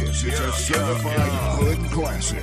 This is a certified hood classic.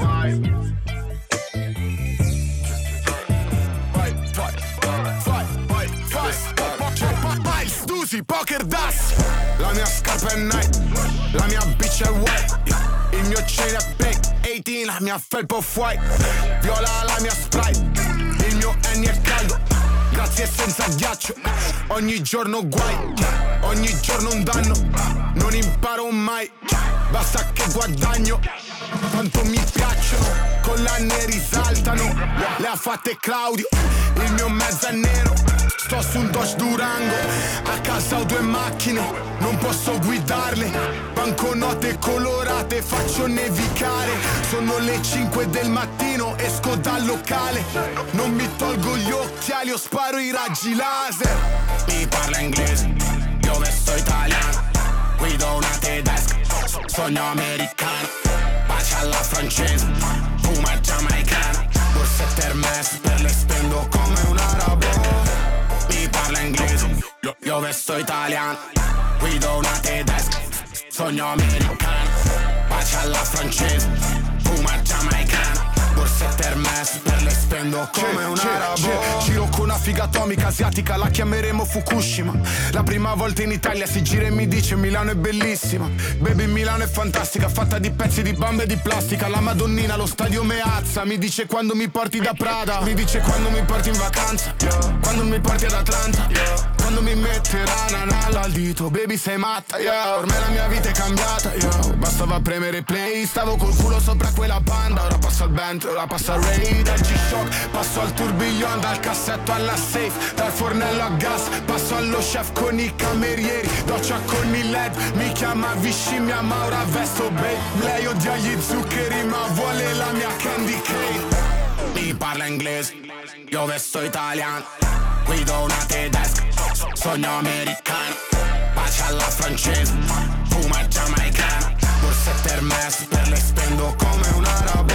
Stusi, poker das. La mia scarpa è Nike, la mia bitch è white, il mio chain è big 18, la mia felpa off-white. Viola la mia Sprite, il mio Henny è caldo, grazie senza ghiaccio. Ogni giorno guai, ogni giorno un danno, non imparo mai, basta che guadagno. Quanto mi piacciono, con l'anne risaltano, le ha fatte Claudio, il mio mezzo è nero. Sto su un Dodge Durango, a casa ho 2 macchine, non posso guidarle. Banconote colorate, faccio nevicare. Sono le 5 del mattino, esco dal locale. Non mi tolgo gli occhiali, o sparo i raggi laser. Mi parla inglese, io vesto italiano, guido una tedesca, sogno americano. Bacia alla francese, fuma giamaicana, borsette Hermes, per le spendo come un arabo. Mi parla inglese, io vesto italiano, guido una tedesca, sogno americano. Bacia alla francese, fuma giamaicana, borsette Hermes, per le spendo come un arabo. Giro con una figa atomica asiatica, la chiameremo Fukushima. La prima volta in Italia si gira e mi dice Milano è bellissima. Baby, Milano è fantastica, fatta di pezzi di bambe e di plastica. La Madonnina, lo stadio Meazza, mi dice quando mi porti da Prada, mi dice quando mi porti in vacanza, quando mi porti ad Atlanta, quando mi metterà nanalla al dito. Baby, sei matta, ormai la mia vita è cambiata, bastava premere play, stavo col culo sopra quella banda. Ora passo al Bentley, ora passo al Ray, dal G-Shock passo al tourbillon, dal cassetto alla safe, dal fornello a gas passo allo chef con i camerieri, doccia con il LED, mi chiama Viscimmia ma ora vesto babe. Lei odia gli zuccheri ma vuole la mia candy cane. Mi parla inglese, io vesto italiano, guido una tedesca, sogno americano. Bacia alla francese, fuma giamaicana, borsette Hermes, per le spendo come un arabo.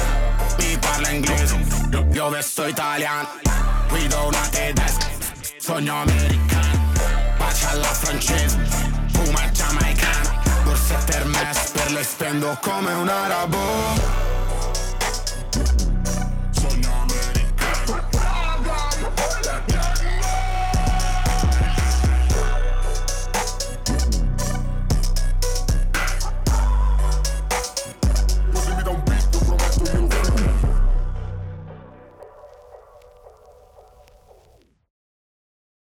Mi parla inglese, io vesto italiano, guido una tedesca, sogno americano. Bacia alla francese, fuma giamaicana, borsette Hermes, per le spendo come un arabo.